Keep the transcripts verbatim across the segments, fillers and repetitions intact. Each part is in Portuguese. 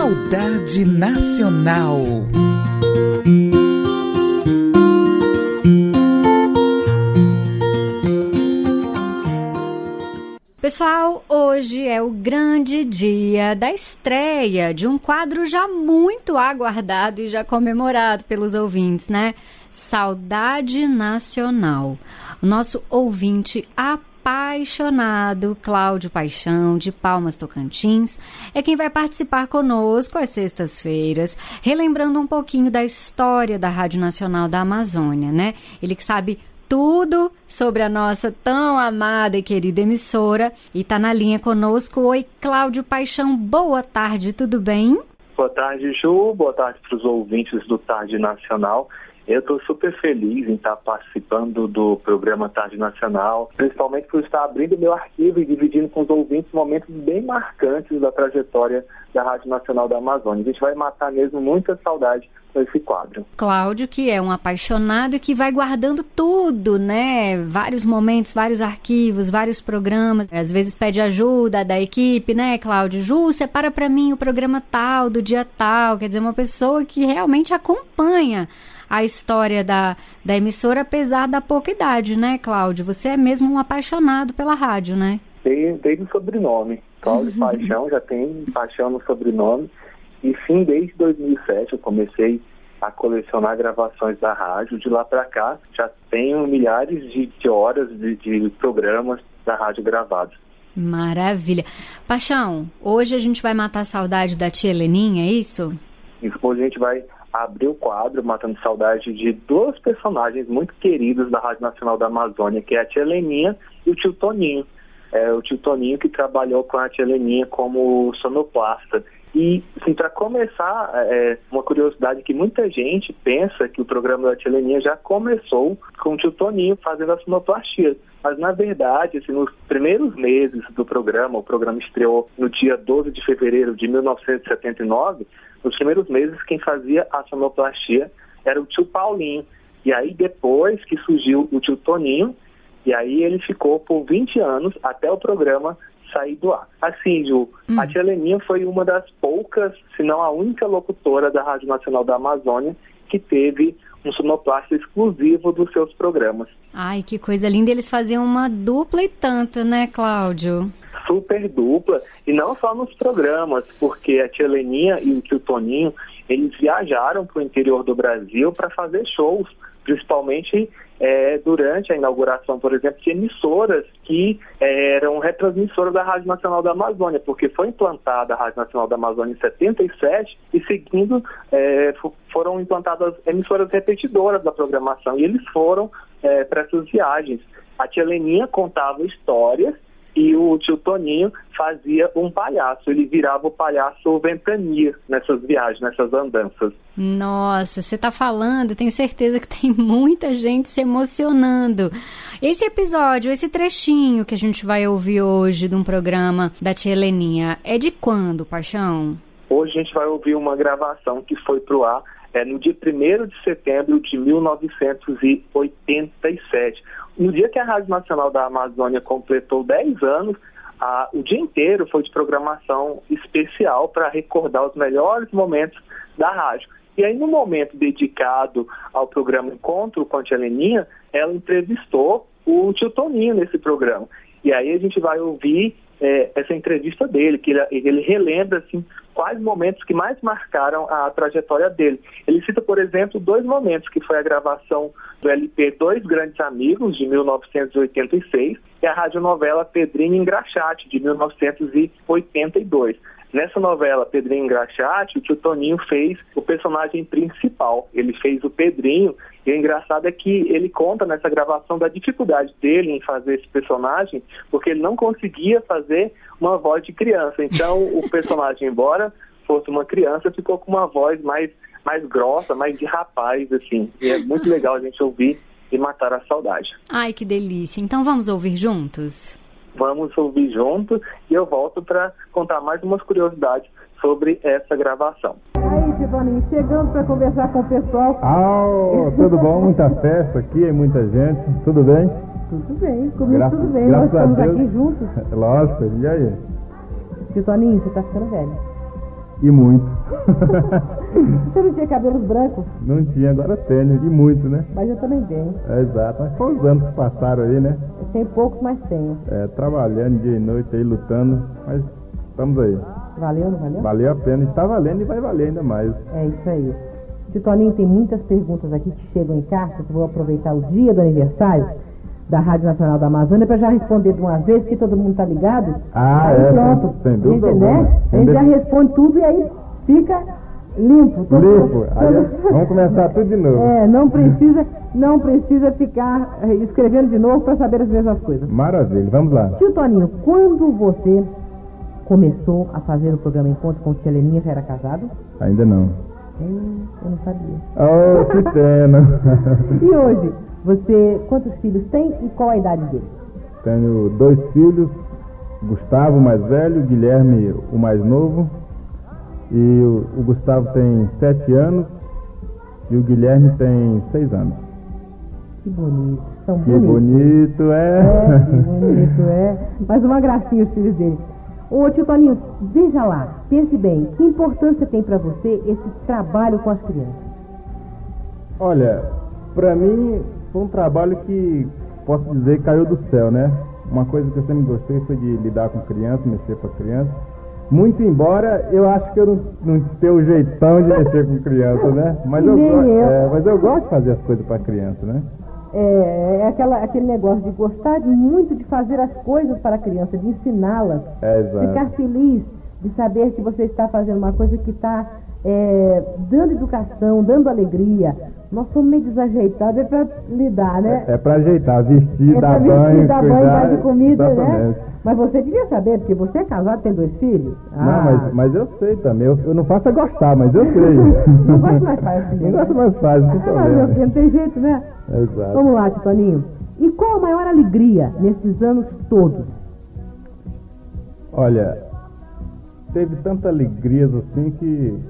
Saudade Nacional. Pessoal, hoje é o grande dia da estreia de um quadro já muito aguardado e já comemorado pelos ouvintes, né? Saudade Nacional. O nosso ouvinte apaixonado, Cláudio Paixão, de Palmas, Tocantins, é quem vai participar conosco às sextas-feiras, relembrando um pouquinho da história da Rádio Nacional da Amazônia, né? Ele que sabe tudo sobre a nossa tão amada e querida emissora e está na linha conosco. Oi, Cláudio Paixão, boa tarde, tudo bem? Boa tarde, Ju, boa tarde para os ouvintes do Tarde Nacional. Eu estou super feliz em estar participando do programa Tarde Nacional, principalmente por estar abrindo meu arquivo e dividindo com os ouvintes momentos bem marcantes da trajetória da Rádio Nacional da Amazônia. A gente vai matar mesmo muita saudade com esse quadro. Cláudio, que é um apaixonado e que vai guardando tudo, né? Vários momentos, vários arquivos, vários programas. Às vezes pede ajuda da equipe, né, Cláudio? Ju, separa para mim o programa tal, do dia tal. Quer dizer, uma pessoa que realmente acompanha a história da, da emissora, apesar da pouca idade, né, Cláudio? Você é mesmo um apaixonado pela rádio, né? Desde, desde o sobrenome. Cláudio Paixão, já tem paixão no sobrenome. E sim, desde dois mil e sete eu comecei a colecionar gravações da rádio. De lá para cá, já tenho milhares de, de horas de, de programas da rádio gravados. Maravilha. Paixão, hoje a gente vai matar a saudade da tia Heleninha, é isso? Isso, hoje a gente vai abrir o quadro matando saudade de dois personagens muito queridos da Rádio Nacional da Amazônia, que é a tia Heleninha e o tio Toninho. É, o tio Toninho que trabalhou com a tia Heleninha como sonoplasta. E, assim, para começar, é, uma curiosidade que muita gente pensa que o programa da tia Heleninha já começou com o tio Toninho fazendo a sonoplastia. Mas, na verdade, assim, nos primeiros meses do programa, o programa estreou no dia doze de fevereiro de mil novecentos e setenta e nove, nos primeiros meses quem fazia a sonoplastia era o tio Paulinho. E aí, depois que surgiu o tio Toninho, e aí ele ficou por vinte anos até o programa sair do ar. Assim, Ju, hum. a tia Heleninha foi uma das poucas, se não a única locutora da Rádio Nacional da Amazônia que teve um sonoplasta exclusivo dos seus programas. Ai, que coisa linda. Eles faziam uma dupla e tanto, né, Cláudio? Super dupla. E não só nos programas, porque a tia Heleninha e o tio Toninho, eles viajaram para o interior do Brasil para fazer shows, principalmente é, durante a inauguração, por exemplo, de emissoras que é, eram retransmissoras da Rádio Nacional da Amazônia, porque foi implantada a Rádio Nacional da Amazônia em setenta e sete e seguindo é, foram implantadas emissoras repetidoras da programação e eles foram é, para essas viagens. A tia Heleninha contava histórias e o tio Toninho fazia um palhaço. Ele virava o palhaço Ventania nessas viagens, nessas andanças. Nossa, você está falando, tenho certeza que tem muita gente se emocionando. Esse episódio, esse trechinho que a gente vai ouvir hoje de um programa da tia Heleninha, é de quando, Paixão? Hoje a gente vai ouvir uma gravação que foi pro ar é, no dia primeiro de setembro de mil novecentos e oitenta e sete. No dia que a Rádio Nacional da Amazônia completou dez anos, a, o dia inteiro foi de programação especial para recordar os melhores momentos da rádio. E aí, no momento dedicado ao programa Encontro com a tia Heleninha, ela entrevistou o tio Toninho nesse programa. E aí a gente vai ouvir é, essa entrevista dele, que ele, ele relembra assim, quais momentos que mais marcaram a trajetória dele. Ele cita, por exemplo, dois momentos, que foi a gravação do L P Dois Grandes Amigos, de mil novecentos e oitenta e seis, e a radionovela Pedrinho Engraxate, de mil novecentos e oitenta e dois. Nessa novela, Pedrinho Engraxate, o tio Toninho fez o personagem principal. Ele fez o Pedrinho, e o engraçado é que ele conta nessa gravação da dificuldade dele em fazer esse personagem, porque ele não conseguia fazer uma voz de criança. Então, o personagem, embora fosse uma criança, ficou com uma voz mais, mais grossa, mais de rapaz, assim. E é muito legal a gente ouvir e matar a saudade. Ai, que delícia. Então, vamos ouvir juntos? Vamos ouvir junto e eu volto para contar mais umas curiosidades sobre essa gravação. Aí, Givaninho, chegando para conversar com o pessoal. Ah, tudo bom? Muita festa aqui, muita gente. Tudo bem? Tudo bem, comigo Graças, tudo bem. Graças Nós estamos a Deus. aqui juntos. Lógico, e aí? Tio Toninho, você tá ficando velho. E muito. Você não tinha cabelos brancos? Não tinha, agora tenho, e muito, né? Mas eu também tenho. É, exato, mas foi os anos que passaram aí, né? Eu tenho poucos, mas tenho. É, trabalhando dia e noite aí, lutando, mas estamos aí. Valeu, não valeu? Valeu a pena, está valendo e vai valer ainda mais. É isso aí. Tio Toninho, tem muitas perguntas aqui que chegam em cartas. Eu vou aproveitar o dia do aniversário da Rádio Nacional da Amazônia para já responder de uma vez, que todo mundo tá ligado. Ah, aí é, pronto. sem dúvida Entendeu? alguma. A gente já responde tudo e aí fica limpo. Todo Limpo. Aí, vamos começar tudo de novo. É, não precisa, não precisa ficar eh, escrevendo de novo para saber as mesmas coisas. Maravilha, vamos lá. Tio Toninho, quando você começou a fazer o programa Encontro com Tia Leninha, já era casado? Ainda não. Hum, eu não sabia. Oh, que pena. E hoje, você quantos filhos tem e qual a idade deles? Tenho dois filhos, Gustavo, o mais velho, Guilherme, o mais novo. E o, o Gustavo tem sete anos e o Guilherme tem seis anos. Que bonito, são Que bonitos. bonito, é. É, que bonito, é. Mas uma gracinha os filhos dele. Ô tio Toninho, veja lá, pense bem, que importância tem para você esse trabalho com as crianças? Olha, pra mim foi um trabalho que, posso dizer, caiu do céu, né? Uma coisa que eu sempre gostei foi de lidar com criança, mexer com as crianças. Muito embora eu acho que eu não, não tenho o jeitão de mexer com criança, né? Mas eu, Nem go- eu. é, mas eu gosto de fazer as coisas pra criança, né? É, é aquela, aquele negócio de gostar de- muito de fazer as coisas para a criança, de ensiná-las, É, exato. ficar feliz de saber que você está fazendo uma coisa que está é, dando educação, dando alegria. Nós somos meio desajeitados, é para lidar, né? É pra ajeitar, vestir, É dar pra vestir, banho, dar banho, cuidar. dar de comida, né? Exatamente. Mas você devia saber, porque você é casado, tem dois filhos. Não, Ah, mas, mas eu sei também. Eu, eu não faço é gostar, mas eu sei. Não gosto mais fácil. Não gosto mais fácil, não tem Ah, mas meu problema. filho, não tem jeito, né? Exato. Vamos lá, tio Toninho. E qual a maior alegria nesses anos todos? Olha, teve tanta alegrias assim que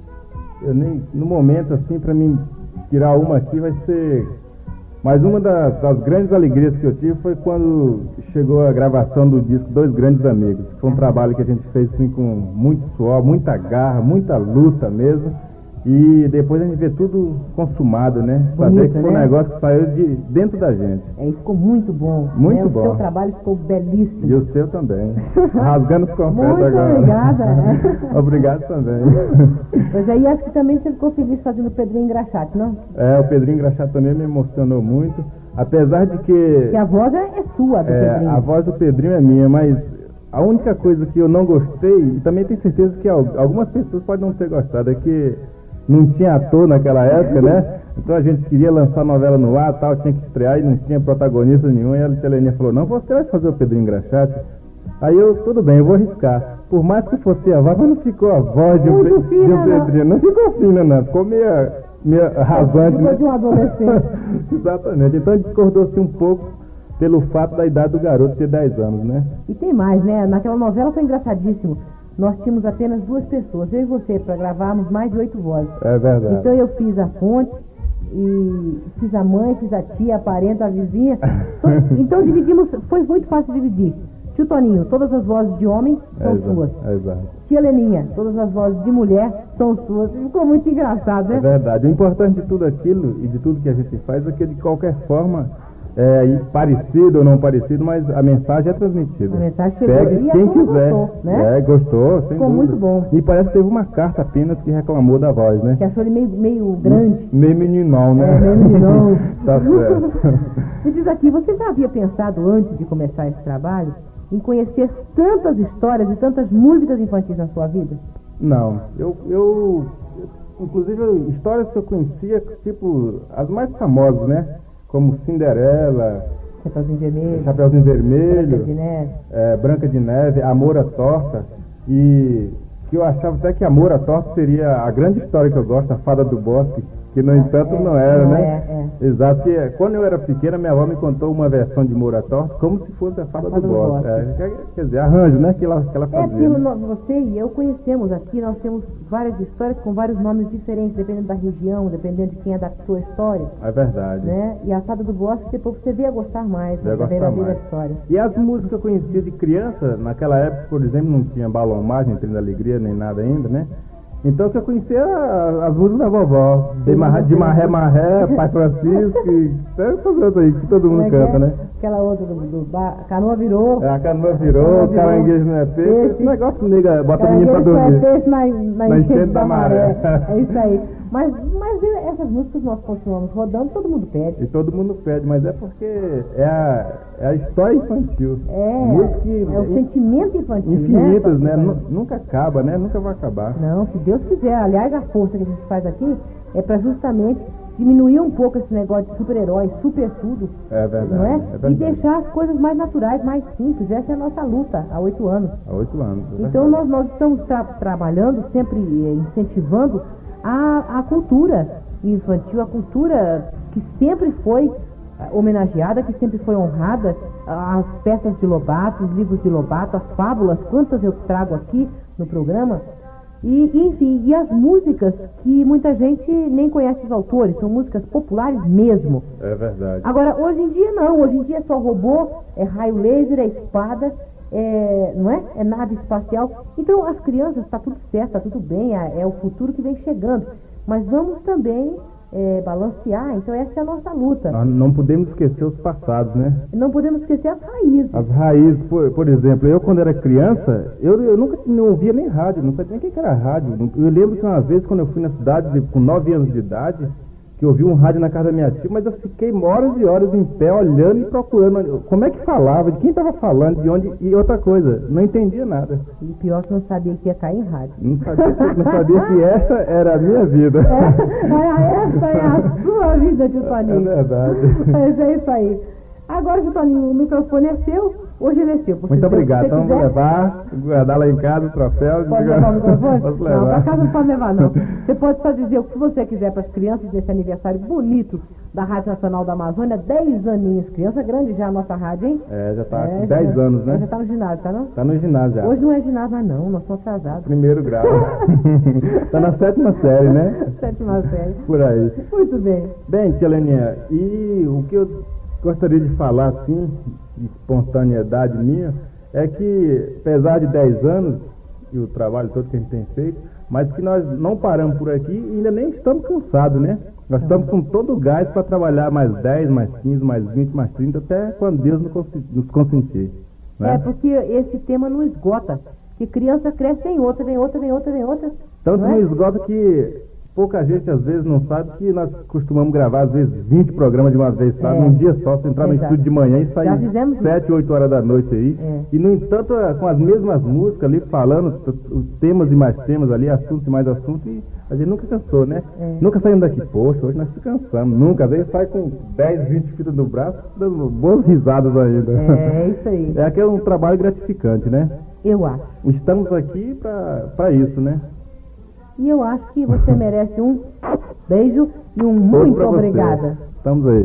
eu nem, no momento assim, pra mim tirar uma aqui vai ser. Mas uma das, das grandes alegrias que eu tive foi quando chegou a gravação do disco Dois Grandes Amigos. Foi um trabalho que a gente fez assim, com muito suor, muita garra, muita luta mesmo. E depois a gente vê tudo consumado, né? Saber Bonito, que foi um né? negócio que saiu de dentro da gente. É, e ficou muito bom. Muito né? O bom. seu trabalho ficou belíssimo. E o seu também. Rasgando os confetes Muito agora. obrigada. Obrigado também. Pois aí acho que também você ficou feliz fazendo o Pedrinho Engraxate, não? É, o Pedrinho Engraxate também me emocionou muito. Apesar de que Que a voz é, é sua, do é, Pedrinho. a voz do Pedrinho é minha, mas a única coisa que eu não gostei, e também tenho certeza que al- algumas pessoas podem não ter gostado, é que não tinha ator naquela época, né? Então a gente queria lançar a novela no ar, tal, tinha que estrear e não tinha protagonista nenhum. E a Teleninha falou, não, você vai fazer o Pedrinho Engraxate. Aí eu, tudo bem, eu vou arriscar. Por mais que fosse a voz, mas não ficou a voz de um, Muito Pe- fina, de um não. Pedrinho. Não ficou fina, não. Ficou meio, meio rasante, Ficou né? de um adolescente. Exatamente. Então a gente discordou-se um pouco pelo fato da idade do garoto ter dez anos, né? E tem mais, né? Naquela novela foi engraçadíssimo. Nós tínhamos apenas duas pessoas, eu e você, para gravarmos mais de oito vozes. É verdade. Então eu fiz a fonte, e fiz a mãe, fiz a tia, a parenta, a vizinha. To- Então dividimos, foi muito fácil dividir. Tio Toninho, todas as vozes de homem É são exato, suas. é exato. Tia Leninha, todas as vozes de mulher são suas. Ficou muito engraçado, É né? verdade. O importante de tudo aquilo e de tudo que a gente faz é que de qualquer forma, é, e parecido ou não parecido, mas a mensagem é transmitida. A mensagem chegou Pegue e a quem turma quiser. gostou, né? É, gostou, sem Ficou dúvida. muito bom. E parece que teve uma carta apenas que reclamou da voz, né? Que achou ele meio, meio grande. Meio meninão, né? É, meio meninão. Tá certo. Me diz aqui, você já havia pensado antes de começar esse trabalho em conhecer tantas histórias e tantas músicas infantis na sua vida? Não, eu, eu, inclusive, histórias que eu conhecia, tipo, as mais famosas, né? Como Cinderela, Chapeuzinho Vermelho, Chapeuzinho Vermelho, Branca de Neve. é, Branca de Neve, Amor à Torta, e que eu achava até que Amor à Torta seria a grande história que eu gosto, a Fada do Bosque, que no entanto é, não era, não né? é, Exato, porque quando eu era pequena, minha avó me contou uma versão de Amor à Torta como se fosse a Fada, Fada do do Bosque. Bosque. É, quer, quer dizer, arranjo, né? Que ela, que ela É fazia. aquilo, né? nós- você e eu conhecemos aqui, nós temos várias histórias com vários nomes diferentes, dependendo da região, dependendo de quem adaptou a história, É verdade. né? E a Fada do Bosque, depois você veio a gostar mais Veio a da gostar verdadeira mais. história. E as músicas que eu conhecia de criança, naquela época, por exemplo, não tinha Balão Mágico, nem Trem da Alegria, nem nada ainda, né? Então você conhecia a- as músicas da vovó, de, marré, de Marré Marré, Pai Francisco, e até essas outras aí que todo mundo Como é que canta, é? né? Aquela outra do, do bar, a canoa virou. É, a canoa virou, Canoa o virou. caranguejo não é feito, Esse- esse negócio que nega, bota o menino pra Caranguejo só é dormir. feito na, na, Na enchente da maré. maré. É isso aí. Mas, mas essas músicas nós continuamos rodando, todo mundo pede. E todo mundo pede, mas é porque é a, é a história infantil. É, Música que- é o sentimento infantil, infinitas, né? né? Nu- Nunca acaba, né? Nunca vai acabar. Não, se Deus quiser. Aliás, a força que a gente faz aqui é para justamente diminuir um pouco esse negócio de super-herói, super tudo, É verdade. não é? é E verdade. deixar as coisas mais naturais, mais simples. Essa é a nossa luta há oito anos. Há oito anos. é Então verdade. nós, nós estamos tra- trabalhando, sempre eh, incentivando a, a cultura infantil, a cultura que sempre foi ah, homenageada, que sempre foi honrada, as peças de Lobato, os livros de Lobato, as fábulas, quantas eu trago aqui no programa. E, e, enfim, e as músicas que muita gente nem conhece os autores, são músicas populares mesmo. É verdade. Agora, hoje em dia não, hoje em dia é só robô, é raio laser, é espada, é, não é? É nave espacial. Então, as crianças, está tudo certo, está tudo bem, é, é o futuro que vem chegando. Mas vamos também é, balancear, então essa é a nossa luta. Nós não podemos esquecer os passados, né? Não podemos esquecer as raízes. As raízes, por, por exemplo, eu quando era criança, eu, eu nunca não ouvia nem rádio, não sabia nem o que era rádio. Eu lembro que uma vez, quando eu fui na cidade, de- com nove anos de idade, que eu ouvi um rádio na casa da minha tia, mas eu fiquei horas e horas em pé, olhando e procurando como é que falava, de quem estava falando, de onde, e outra coisa, não entendia nada. E pior que não sabia que ia cair em rádio. Não sabia, que- não sabia que essa era a minha vida. É, essa é a sua vida, tio É Toninho. verdade. Mas é isso aí. Agora, tio Toninho, o microfone é seu, hoje ele é seu. Porque Muito se obrigado. você Então vou quiser, levar, guardar lá em casa o troféu. Pode levar o microfone? Posso Não, pra levar. casa não pode levar, não. Você pode só dizer o que você quiser para as crianças desse aniversário bonito da Rádio Nacional da Amazônia, dez aninhos. Criança grande já a nossa rádio, hein? É, já tá É, com dez já- anos, né? Já tá no ginásio, tá não? Tá no ginásio já. Hoje não é ginásio mais não, nós somos atrasados. Primeiro grau. Tá na sétima série, né? Sétima série. Por aí. Muito bem. Bem, tia Leninha, e o que eu gostaria de falar, assim, de espontaneidade minha, é que, apesar de dez anos, e o trabalho todo que a gente tem feito, mas que nós não paramos por aqui e ainda nem estamos cansados, né? Nós estamos com todo o gás para trabalhar mais dez, mais quinze, mais vinte, mais trinta, até quando Deus nos consi- nos consentir. Né? É, porque esse tema não esgota. Que criança cresce, vem outra, vem outra, vem outra, vem outra. Tanto não é? no esgoto que pouca gente às vezes não sabe que nós costumamos gravar às vezes vinte programas de uma vez, sabe? É. Num dia só, você entrar no Exato. estúdio de manhã e Já sair fizemos isso. sete, oito horas da noite aí. É. E no entanto, é, com as mesmas músicas ali falando, t- os temas e mais temas ali, assuntos e mais assuntos, e a gente nunca cansou, né? É. Nunca saímos daqui, poxa, hoje nós se cansamos, nunca. Às vezes sai com dez, vinte fitas no braço, dando boas risadas ainda. É, isso aí. É aquele um trabalho gratificante, né? Eu acho. Estamos aqui para isso, né? E eu acho que você merece um beijo e um Outro muito pra você. obrigada. Estamos aí.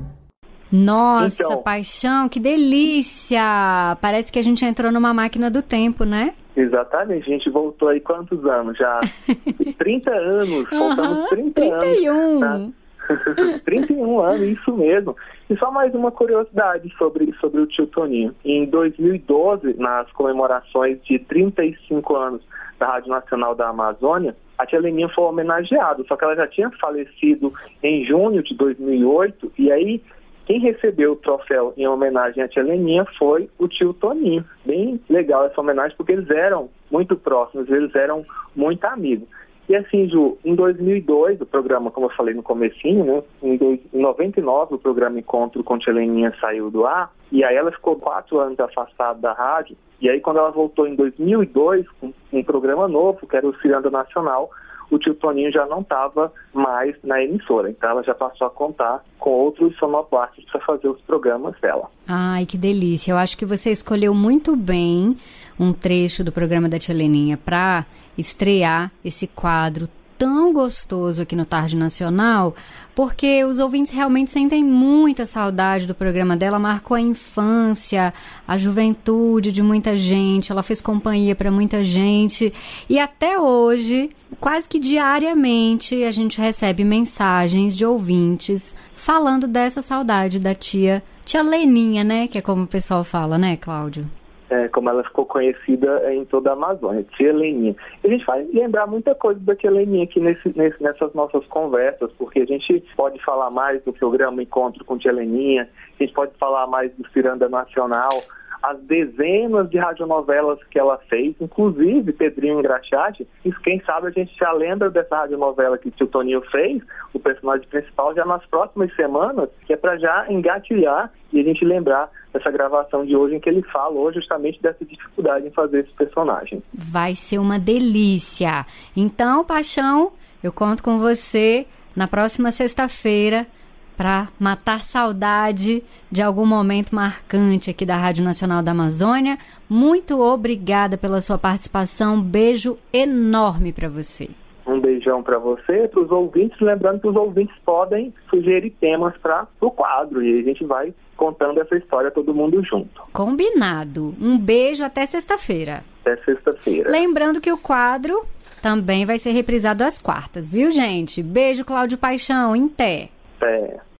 Nossa, Então. paixão, que delícia! Parece que a gente entrou numa máquina do tempo, né? Exatamente, a gente voltou aí quantos anos já? trinta anos, faltamos Aham, trinta trinta e um. anos. Tá? trinta e um anos, isso mesmo. E só mais uma curiosidade sobre, sobre o tio Toninho. Em dois mil e doze, nas comemorações de trinta e cinco anos da Rádio Nacional da Amazônia, a tia Leninha foi homenageada, só que ela já tinha falecido em junho de dois mil e oito, e aí quem recebeu o troféu em homenagem à tia Leninha foi o tio Toninho. Bem legal essa homenagem, porque eles eram muito próximos, eles eram muito amigos. E assim, Ju, em dois mil e dois, o programa, como eu falei no comecinho, né, em, dois, em noventa e nove, o programa Encontro com Tia Leninha saiu do ar, e aí ela ficou quatro anos afastada da rádio, e aí quando ela voltou em dois mil e dois, com um programa novo, que era o Ciranda Nacional, o tio Toninho já não estava mais na emissora, então ela já passou a contar com outros sonoplastas para fazer os programas dela. Ai, que delícia. Eu acho que você escolheu muito bem um trecho do programa da Tia Leninha para estrear esse quadro tão gostoso aqui no Tarde Nacional, porque os ouvintes realmente sentem muita saudade do programa dela, marcou a infância, a juventude de muita gente, ela fez companhia para muita gente, e até hoje, quase que diariamente, a gente recebe mensagens de ouvintes falando dessa saudade da tia, tia Leninha, né, que é como o pessoal fala, né, Cláudio? é, como ela ficou conhecida em toda a Amazônia, Tia Leninha. E a gente vai lembrar muita coisa da Tia Leninha aqui nesse, nesse, nessas nossas conversas, porque a gente pode falar mais do programa Encontro com Tia Leninha, a gente pode falar mais do Ciranda Nacional, as dezenas de radionovelas que ela fez, inclusive Pedrinho Engraxate, e quem sabe a gente já lembra dessa radionovela que o Toninho fez, o personagem principal, já nas próximas semanas, que é para já engatilhar e a gente lembrar dessa gravação de hoje em que ele fala justamente dessa dificuldade em fazer esse personagem. Vai ser uma delícia. Então, Paixão, eu conto com você na próxima sexta-feira para matar saudade de algum momento marcante aqui da Rádio Nacional da Amazônia. Muito obrigada pela sua participação. Um beijo enorme para você. Um beijão para você, para os ouvintes. Lembrando que os ouvintes podem sugerir temas para o quadro e a gente vai contando essa história todo mundo junto. Combinado. Um beijo até sexta-feira. Até sexta-feira. Lembrando que o quadro também vai ser reprisado às quartas, viu, gente? Beijo, Cláudio Paixão. Em té. Até.